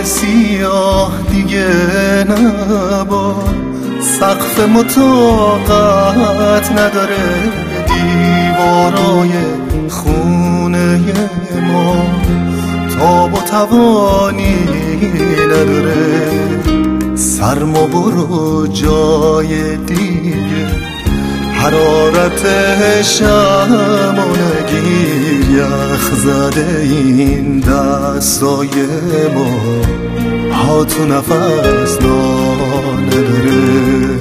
سیاه دیگه نبار، سقف مطاقت نداره، دیوارای خونه ما تاب و توانی نداره. سرما برو جای دیگه، حرارت شمع نگیر، یخ زده این دستای ما، ها تو نفس نداره.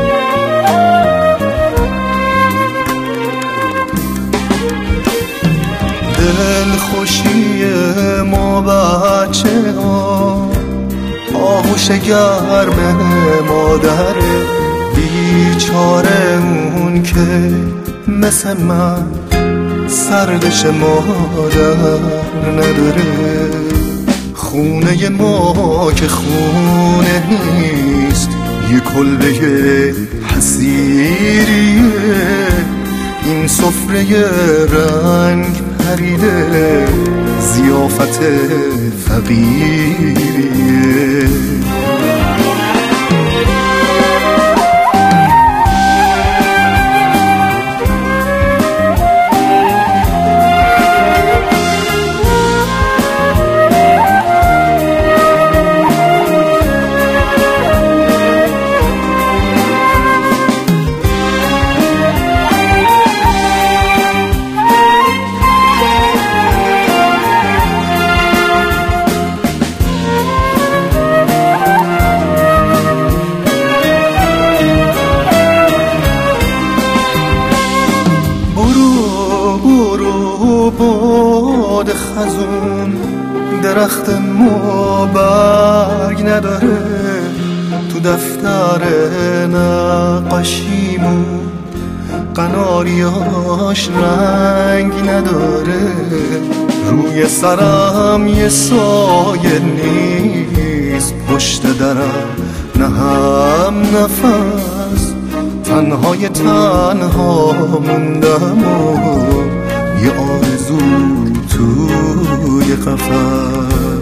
دل خوشی ما بچه ها، آغوش گرم مادره، بیچاره اون که مثل من سردش مادر نداره. خونه ما که خونه نیست، یه کلبه حسیریه، این سفره رنگ پریده ضیافت فقیریه. باد خزون درخت ما برگ نداره، تو دفتر نقاشیمون قناریاش رنگ نداره. روی سرم یه سایه نیست، پشت درم نه هم نفس، تنهای تنها موندم و یه آرزو توی قفس.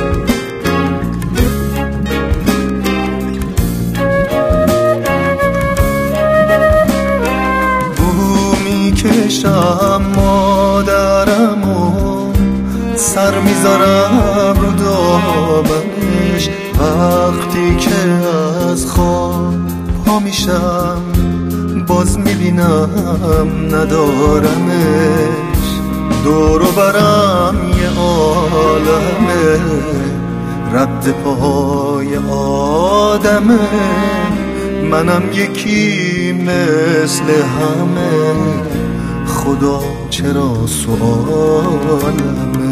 بو میکشم مادرمو، سر میذارم رو دامنش، وقتی که از خواب پا میشم باز میبینم ندارمش. دور و برم یه عالمه، رد پاهای آدمه، منم یکی مثل همه، خدا چرا سوالمه.